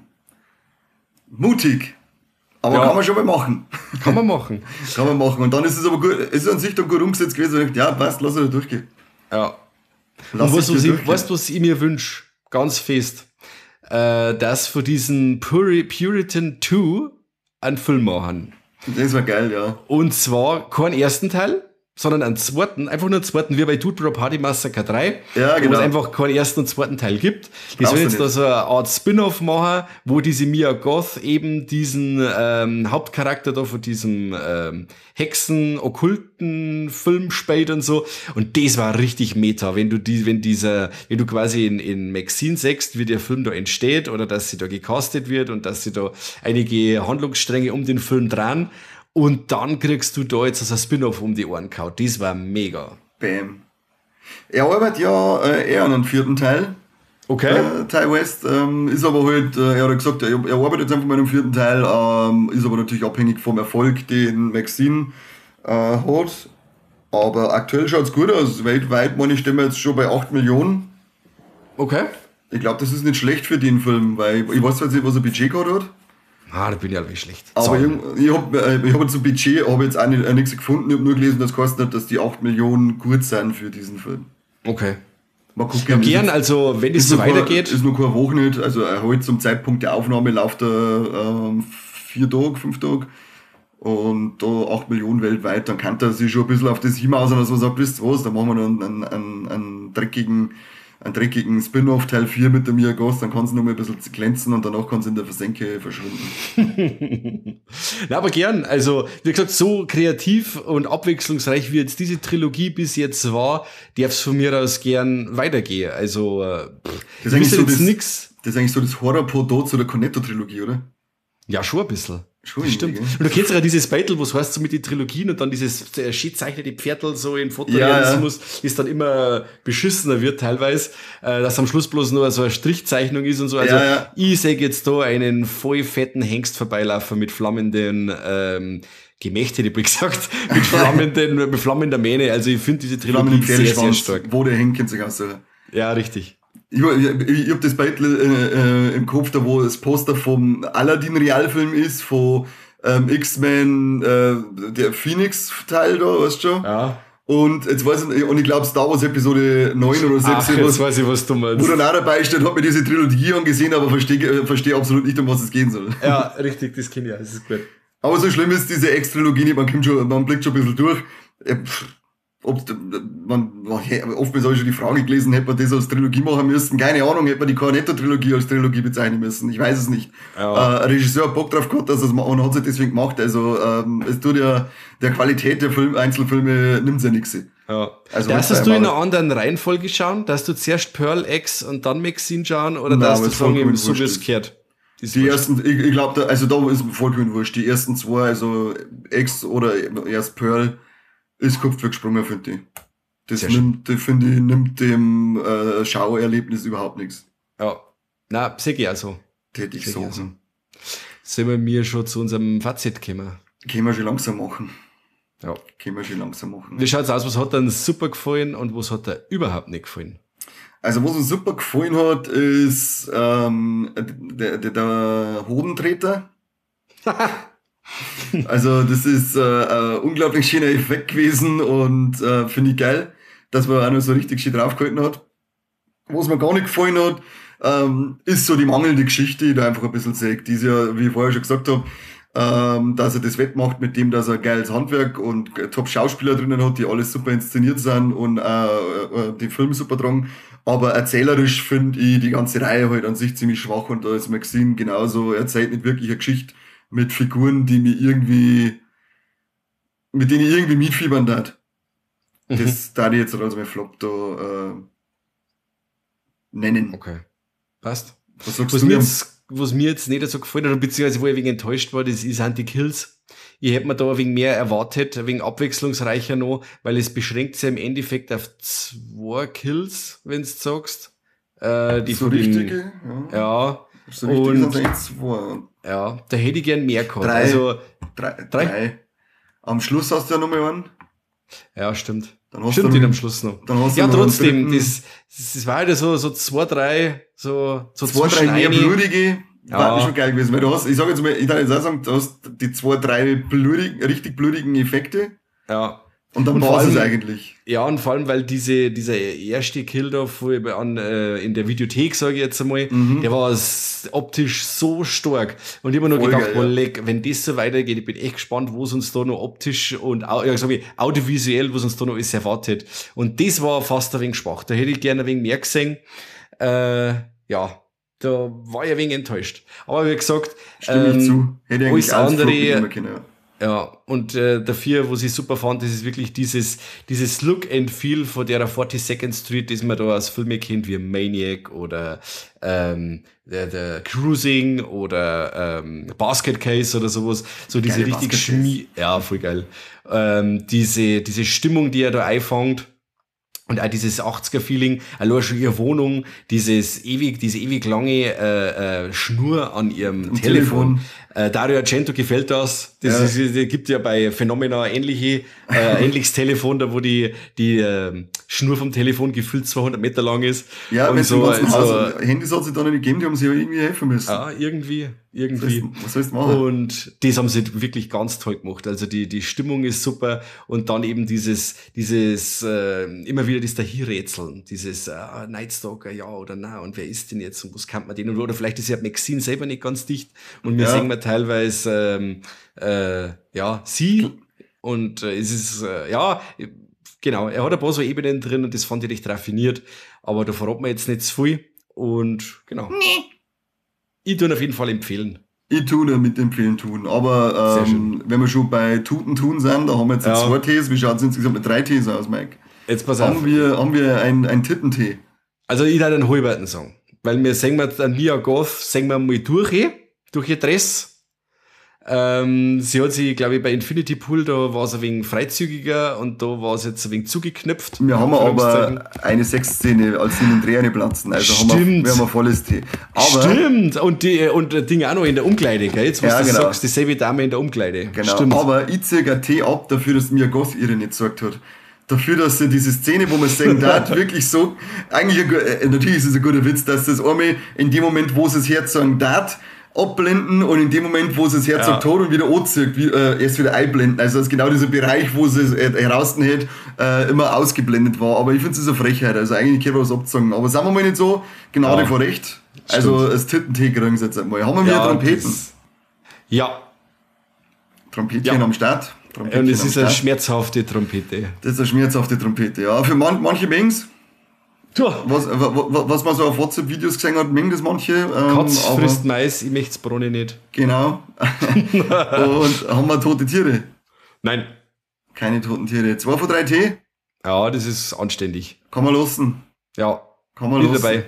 mutig. Aber ja. kann man schon mal machen. Kann man machen. kann man machen. Und dann ist es aber gut, es ist an sich dann gut umgesetzt gewesen. Und ich dachte, ja, passt, lass es durchgehen. Ja. Lass und was, was ich, weißt du, was ich mir wünsche? Ganz fest. Äh, dass für diesen Puri- Puritan zwei einen Film machen. Das war geil, ja. Und zwar keinen ersten Teil, sondern einen zweiten, einfach nur einen zweiten, wie bei Dude Bro Party Massacre drei, ja, genau. wo es einfach keinen ersten und zweiten Teil gibt. Die sollen jetzt da so eine Art Spin-Off machen, wo diese Mia Goth eben diesen ähm, Hauptcharakter da von diesem ähm, Hexen-Okkulten-Film spielt und so. Und das war richtig meta, wenn du die, wenn dieser, wenn du quasi in, in Maxine sagst, wie der Film da entsteht oder dass sie da gecastet wird und dass sie da einige Handlungsstränge um den Film drehen. Und dann kriegst du da jetzt also ein Spin-Off um die Ohren gehauen. Das war mega. Bam. Er arbeitet ja äh, eher an einem vierten Teil. Okay. Äh, Ty West ähm, ist aber halt, äh, er hat gesagt, er, er arbeitet jetzt einfach mal an einem vierten Teil, ähm, ist aber natürlich abhängig vom Erfolg, den Maxine äh, hat. Aber aktuell schaut es gut aus. Weltweit, meine ich, stehen wir jetzt schon bei acht Millionen. Okay. Ich glaube, das ist nicht schlecht für den Film, weil ich weiß zwar nicht, was er Budget gehabt hat. Ah, da bin ich halt nicht schlecht. Aber ich, ich habe ich hab zum Budget hab jetzt auch nicht, äh, nichts gefunden. Ich habe nur gelesen, dass es hat, dass die acht Millionen gut sind für diesen Film. Okay. Mal gucken. Ja, gern, also wenn es so weitergeht. Kein, ist nur keine Woche nicht. Also heute zum Zeitpunkt der Aufnahme läuft er ähm, vier Tage, fünf Tage. Und da acht Millionen weltweit, dann kann er sich schon ein bisschen auf das hinmaßen, dass man sagt, wisst ihr was, dann machen wir dann einen, einen, einen dreckigen einen dreckigen Spin-Off Teil vier mit der Mia Goth, dann kann sie noch mal ein bisschen glänzen und danach kann sie in der Versenke verschwinden. Na, aber gern. Also, wie gesagt, so kreativ und abwechslungsreich wie jetzt diese Trilogie bis jetzt war, darf es von mir aus gern weitergehen. Also, pff, das ist eigentlich so das, nix. Das ist eigentlich so das Horror-Podot zu der Cornetto-Trilogie, oder? Ja, schon ein bisschen. Schon das stimmt. Und du kennst ja dieses Battle, wo es heißt, so mit den Trilogien und dann dieses schön zeichnete Pferdl so in Fotorealismus, ja, ja. ist dann immer beschissener wird teilweise, äh, dass am Schluss bloß nur so eine Strichzeichnung ist und so. Also, ja, ja. ich sehe jetzt da einen voll fetten Hengst vorbeilaufen mit flammenden, ähm, Gemächt hätte ich gesagt, mit flammenden, mit flammender Mähne. Also, ich finde diese Trilogie sehr, sehr stark. Wo der hängt, kennt sich auch so. Ja, richtig. Ich, ich, ich habe das Battle äh, äh, im Kopf, da wo das Poster vom Aladdin-Realfilm ist, von ähm, X-Men, äh, der Phoenix-Teil da, weißt du schon? Ja. Und jetzt weiß ich, und ich glaube Star Wars Episode neun oder sechs, Ach, jetzt weiß ich, was du meinst. Wo dann auch dabei steht, hat mir diese Trilogie angesehen, aber verstehe versteh absolut nicht, um was es gehen soll. Ja, richtig, das kenne ich ja, das ist gut. Aber so schlimm ist diese Ex-Trilogie nicht, man kommt schon, man blickt schon ein bisschen durch. Ob, man, oftmals habe ich schon die Frage gelesen, hätte man das als Trilogie machen müssen. Keine Ahnung, hätte man die Cornetto-Trilogie als Trilogie bezeichnen müssen. Ich weiß es nicht. Ja. Äh, ein Regisseur hat Bock drauf gehabt, dass er es macht und hat es deswegen gemacht. Also ähm, es tut ja der Qualität der Film, Einzelfilme nimmt ja nichts. Ja. Also darfst du in einer anderen Reihenfolge schauen? Dass du zuerst Pearl X und dann Maxine schauen? Oder Nein, darfst du sagen, so wie es gehört? Die ersten, ich, ich glaube, da, also da ist vollkommen wurscht. Die ersten zwei, also X oder erst Pearl, ist Kopf weggesprungen, finde ich. Das Sehr nimmt, finde ich, nimmt dem äh, Schauerlebnis überhaupt nichts. Ja. Na, sehe ich also. Hätte ich so. Also. Sollen wir schon zu unserem Fazit kommen? Können wir schon langsam machen. Ja. Können wir schon langsam machen. Wie schaut's aus? Was hat dir super gefallen und was hat dir überhaupt nicht gefallen? Also, was uns super gefallen hat, ist ähm, der, der, der Hodentreter. Also, das ist äh, ein unglaublich schöner Effekt gewesen und äh, finde ich geil, dass man auch noch so richtig schön draufgehalten hat. Was mir gar nicht gefallen hat, ähm, ist so die mangelnde Geschichte, die da einfach ein bisschen sägt. Die ist ja, wie ich vorher schon gesagt habe, ähm, dass er das wettmacht mit dem, dass er geiles Handwerk und Top-Schauspieler drinnen hat, die alles super inszeniert sind und äh, äh, die Filme super tragen. Aber erzählerisch finde ich die ganze Reihe halt an sich ziemlich schwach und da ist Maxine genauso, erzählt nicht wirklich eine Geschichte mit Figuren, die mir irgendwie, mit denen ich irgendwie mitfiebern darf. Mhm. Das darf ich jetzt als mein Flop da äh, nennen. Okay, passt. Was sagst was du? Mir jetzt, was mir jetzt nicht so gefallen hat, beziehungsweise wo ich ein wenig enttäuscht war, das sind die Kills. Ich hätte mir da ein wenig mehr erwartet, ein wenig abwechslungsreicher noch, weil es beschränkt sich im Endeffekt auf zwei Kills, wenn du sagst. Äh, die so von richtige? Den, ja. ja. So richtig sind es eigentlich zwei. Ja, da hätte ich gern mehr gehabt. Drei. Also, drei, drei. drei. Am Schluss hast du ja nochmal einen. Ja, stimmt. Dann hast stimmt, du den am Schluss noch. Dann hast ja, du trotzdem, das, das war halt so, so zwei, drei, so, so zwei, drei mehr blutige, ja. war schon geil gewesen. Weil du hast, ich sag jetzt mal, ich darf jetzt auch sagen, du hast die zwei, drei blutigen, richtig blutigen Effekte. Ja. Und dann war es eigentlich. Ja, und vor allem, weil diese, dieser erste Kill da an, äh, in der Videothek, sage ich jetzt einmal, mhm. der war optisch so stark. Und ich habe mir noch gedacht, geil, ja. Leck, wenn das so weitergeht, ich bin echt gespannt, wo es uns da noch optisch und ja, sag ich, audiovisuell, was uns da noch alles erwartet. Und das war fast ein wenig schwach. Da hätte ich gerne ein wenig mehr gesehen. Äh, ja, da war ich ein wenig enttäuscht. Aber wie gesagt, stimme ähm, ich zu. Hätte ich alles andere. Ja, und äh, dafür, was ich super fand, das ist wirklich dieses, dieses Look and Feel von der forty-second Street, das man da aus Filmen kennt, wie Maniac oder ähm, der, der Cruising oder ähm, Basket Case oder sowas. So diese geile richtig Schmie... Ja, voll geil. Ähm, diese, diese Stimmung, die er da einfängt. Und auch dieses achtziger-Feeling, allein schon ihre Wohnung, dieses ewig, diese ewig lange äh, äh, Schnur an ihrem Telefon. Telefon. Äh, Dario Argento gefällt das. Das, ja. ist, das gibt ja bei Phenomena ähnliche, äh, ähnliches Telefon, da wo die die äh, Schnur vom Telefon gefühlt zweihundert Meter lang ist. Ja, wenn so, im ganzen Haus, so, Handys hat es da nicht gegeben, die haben sich ja irgendwie helfen müssen. Ja, irgendwie, irgendwie. Was sollst du machen? Und das haben sie wirklich ganz toll gemacht. Also die die Stimmung ist super und dann eben dieses dieses äh, immer wieder das Dahinrätseln, dieses äh, Nightstalker, ja oder nein und wer ist denn jetzt und was kann man den oder vielleicht ist ja Maxine selber nicht ganz dicht und wir ja. sehen wir teilweise ähm, äh, ja sie und äh, es ist äh, ja genau, er hat ein paar so Ebenen drin und das fand ich recht raffiniert, aber da verraten wir jetzt nicht zu viel und genau. Nee. Ich tue auf jeden Fall empfehlen. Ich tue nur mit empfehlen tun, aber ähm, wenn wir schon bei Tuten tun sind, da haben wir jetzt ja. zwei Tees, wie schaut es insgesamt mit drei Tees aus, Mike? Jetzt pass auf. Haben wir, haben wir einen, einen Tittentee? Also ich darf einen Halberten sagen, weil wir singen wir an Mia Goth, singen wir mal durch, durch ihr Dress. Ähm, sie hat sich, glaube ich, bei Infinity Pool, da war es ein wenig freizügiger und da war es jetzt ein wenig zugeknüpft. Wir haben aber eine Sexszene, als sie in den Dreh platzen. Also Stimmt. Haben wir, wir haben ein volles Tee. Aber Stimmt. Und die und Dinge auch noch in der Umkleide, gell? Jetzt, was ja, du genau. sagst, dieselbe Dame in der Umkleide. Genau. Stimmt. Aber ich ziehe einen Tee ab dafür, dass Mia Goth ihre nicht gesagt hat. Dafür, dass sie diese Szene, wo man sagen darf, wirklich so, eigentlich, ein, natürlich ist es ein guter Witz, dass das einmal in dem Moment, wo sie das Herz sagen darf, abblenden und in dem Moment, wo sie das Herz ja. tot und wieder anzieht, wie, äh, erst wieder einblenden. Also das ist genau dieser Bereich, wo sie es äh, herausnimmt, äh, immer ausgeblendet war. Aber ich finde es ist eine Frechheit. Also eigentlich kann man was abzogen. Aber sagen wir mal nicht so, Gnade ja. vor Recht. Also das Tittentee kriegen sie jetzt einmal. Haben wir wieder ja, Trompeten? Das, ja. Trompetchen ja. am Start. Trompetchen und es ist Start. Eine schmerzhafte Trompete. Das ist eine schmerzhafte Trompete, ja. Für man, manche Mengs. Was, was man so auf WhatsApp-Videos gesehen hat, mengen das manche. Ähm, Katz frisst Mais, ich möchte das Brunne nicht. Genau. Und haben wir tote Tiere? Nein. Keine toten Tiere. Zwei von drei Tee? Ja, das ist anständig. Kann man lassen. Ja. Kann man lassen. Dabei.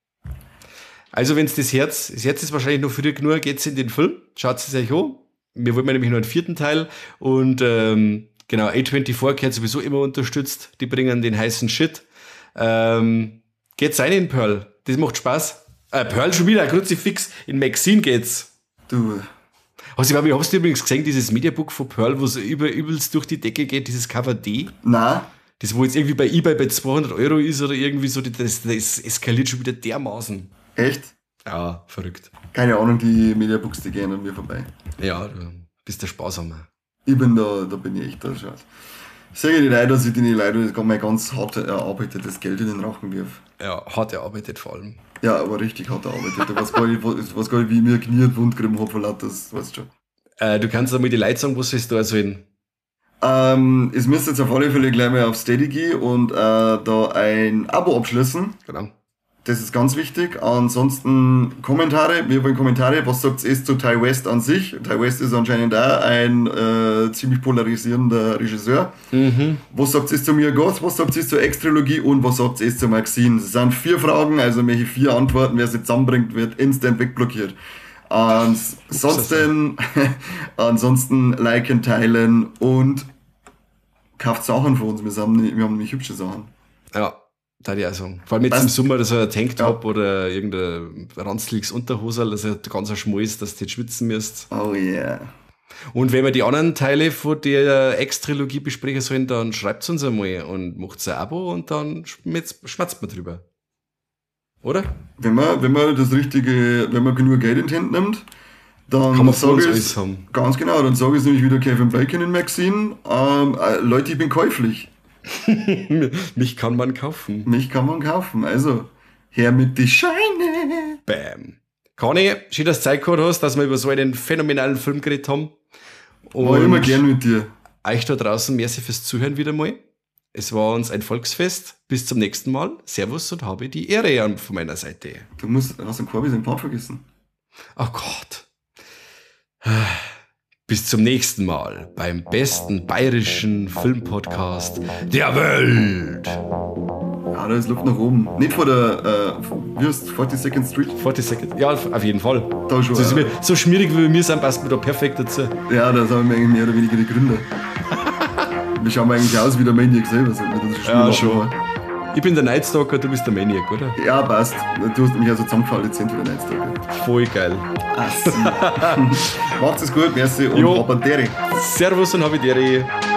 Also wenn es das Herz, das Herz ist wahrscheinlich noch früh genug, geht's in den Film. Schaut es euch an. Wir wollen nämlich noch einen vierten Teil. Und ähm, genau, A vierundzwanzig gehört sowieso immer unterstützt. Die bringen den heißen Shit. Ähm, geht's rein in Pearl. Das macht Spaß. Äh, Pearl schon wieder, Kruzifix. In Maxine geht's. Du. Hast du, hast du übrigens gesehen, dieses Mediabook von Pearl, wo es über, übelst durch die Decke geht, dieses Cover D? Nein. Das, wo jetzt irgendwie bei eBay bei zweihundert Euro ist oder irgendwie so, das, das eskaliert schon wieder dermaßen. Echt? Ja, verrückt. Keine Ahnung, die Mediabooks, die gehen an mir vorbei. Ja, du bist der Sparsamer. Ich bin da, da bin ich echt da. Schau. Ich sage dir leider, dass ich die Leute mein ganz hart erarbeitetes Geld in den Rachen wirf. Ja, hart erarbeitet vor allem. Ja, aber richtig hart erarbeitet. Ich weiß gar nicht, was, weiß gar nicht wie ich mir kniet wund gekriegt habe von lauter, das weißt du schon. Äh, du kannst einmal die Leute sagen, was sollst du also in? Ähm, es müsste jetzt auf alle Fälle gleich mal auf Steady gehen und äh, da ein Abo abschließen. Genau. Das ist ganz wichtig. Ansonsten Kommentare. Wir wollen Kommentare. Was sagt ihr zu Ty West an sich? Ty West ist anscheinend auch ein äh, ziemlich polarisierender Regisseur. Mhm. Was sagt ihr zu Mia Goth? Was sagt ihr zur X-Trilogie? Und was sagt ihr zu Maxine? Es sind vier Fragen, also welche vier Antworten. Wer sie zusammenbringt, wird instant wegblockiert. Ansonsten, ansonsten liken, teilen und kauft Sachen von uns. Wir haben, wir haben nämlich hübsche Sachen. Ja. Da die auch sagen. Vor allem jetzt Was? im Sommer, dass ein Tanktop Ja. oder irgendein ranzliges Unterhosel, das ist ganz ein Schmalz, dass du jetzt schwitzen müsst. Oh yeah. Und wenn wir die anderen Teile von der Ex-Trilogie besprechen sollen, dann schreibt uns einmal und macht ein Abo und dann schmatzt man drüber. Oder? Wenn man, wenn man das richtige, wenn man genug Geld in die Hand nimmt, dann Kann man von uns sage alles ich, haben. ganz genau, dann sage ich nämlich wieder Kevin Bacon in Maxine. Ähm, äh, Leute, ich bin käuflich. Mich kann man kaufen. Mich kann man kaufen. Also, her mit die Scheine. Bam. Conny, schön, dass du Zeit gehabt hast, dass wir über so einen phänomenalen Film geredet haben. War immer gern mit dir. Euch da draußen, merci fürs Zuhören wieder mal. Es war uns ein Volksfest. Bis zum nächsten Mal. Servus und habe die Ehre von meiner Seite. Du musst, hast den Korbi seinen Part vergessen. Oh Gott. Bis zum nächsten Mal beim besten bayerischen Filmpodcast der Welt. Ja, da ist Luft nach oben. Nicht vor der, äh, wie heißt forty-second Street? vierzig Sekunden. Ja, auf jeden Fall. Da schon. So, Ja, so schmierig wie wir sind, passt mir da perfekt dazu. ja da sind wir eigentlich mehr oder weniger die Gründer. Wir schauen eigentlich aus wie der Maniac selber. So, mit unserem Ja, Spiel schon. Ich bin der Nightstalker, du bist der Maniac, oder? Ja, passt. Du hast mich also zusammengefallen, Lizenz für den Nightstalker. Voll geil. Macht's es gut, merci und Jo. Habaneri. Servus und Habitäre.